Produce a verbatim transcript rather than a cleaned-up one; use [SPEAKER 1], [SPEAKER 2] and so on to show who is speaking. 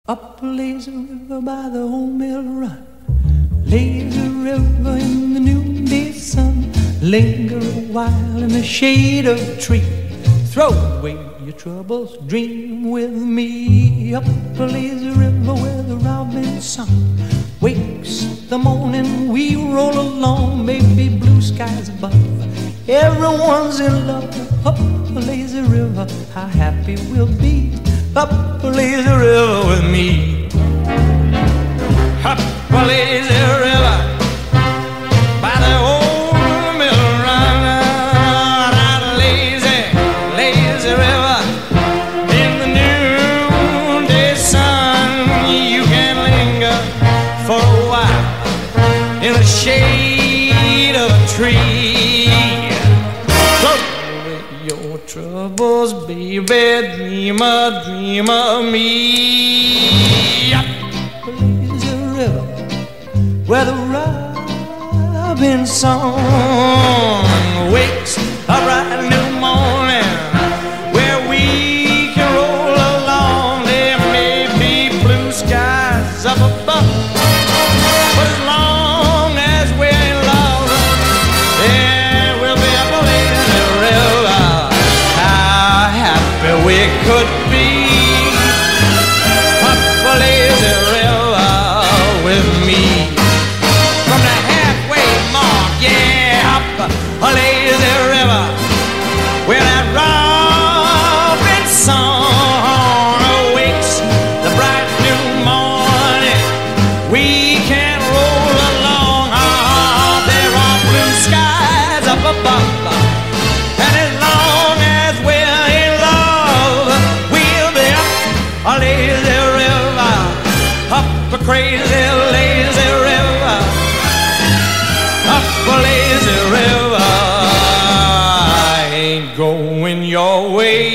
[SPEAKER 1] Up a lazy river by the old mill run, lazy river in the noonday sun. Linger a while in the shade of a tree, throw away your troubles, dream with me. Up a lazy river where the robin song wakes the morning, we roll along, maybe blue skies above, everyone's in love. Up a lazy river, how happy we'll be. Up a lazy river with me. Up a lazy river by the old mill run. Out a lazy, lazy river in the noonday sun. You can linger for a while in the shade of a tree. Throw away your troubles, baby, dream a dream of me. Up a lazy river where the robin song wakes a bright new morning, where we can roll along. There may be blue skies up above, but as long as we're in love, there will be a lazy river. How happy we could be. Up a lazy river with me. From the halfway mark, yeah, up a lazy river where that robin song awakes the bright new morning. We can roll along. Ah, there are blue skies up above, and as long as we're in love, we'll be up a lazy river, up a crazy lazy river, up a lazy river. I ain't going your way.